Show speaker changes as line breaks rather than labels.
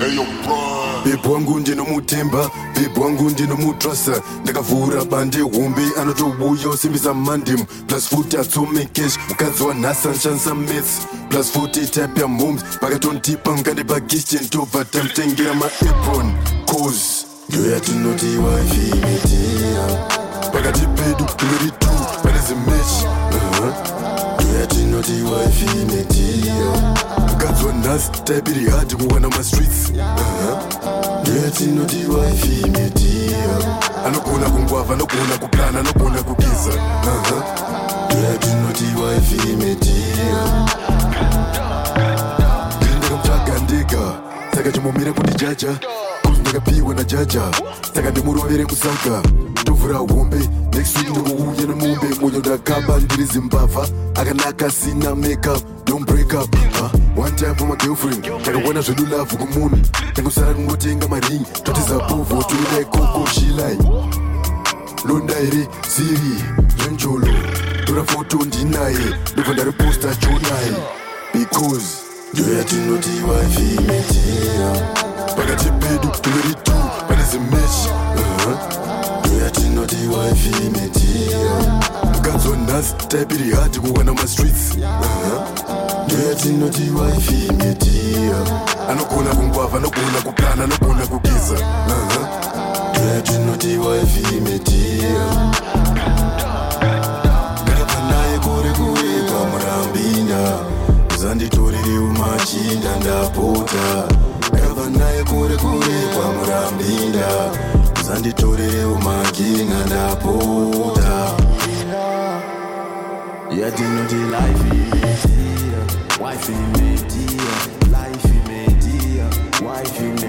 Babe wangu ndinomutemba, babe wangu ndinomutrasa. Ndakavhura bande hombe anotouya usimbisa mandim. Plus futi atsome cash, mukadzi wanhasi anoshandisa maths. Plus futi type ya moms, vakatontipa ngandipa kitchen tobva tamutengera maapron. Cause ndoyatinoti wifi media pakati pedu tingori tu pane zimechi. Ndoyatinoti wifi media mukadzi wanhasi taipiri hadi kuwana mastreets. Ndoyatinoti wifi media anogona kungwavha, anogona kuplana, anogona kugiza. Ndoyatinoti wifi media ndakamutsvaga ndega saka chimomira kundijaja ndakapiwa najaja saka ndimurovere kusaga tovhura hombe next week ndikuuya nemombe moyo ndakaba ndiri zimbabva akanaka sina makeup don't break up. One time for my girlfriend ndakawana zvedu love kumunhu ndangosara kungotenga maringi totizapovo toidai koko shilai londa here siri zvenjolo tora foto ndinaye ndobva ndariposta chonai because ndoyatinoti wifi media pakati pedu tingori tu pane zimechi. Ndoyatinoti wifi media mukadzi wanhasi taipiri hadi kuwana mastreets. Ndoyatinoti wifi media anogona kungwavha, anogona kuplana, anogona kugiza. Ndoyatinoti wifi media ndakabva naye kure kure kwamurambinda uzanditorere umachinda ndapota. Ndakabva naye kure kure kwamurambinda uzanditorere umaginga ndapota. Yatinoti life media, wife media, life media, wife media.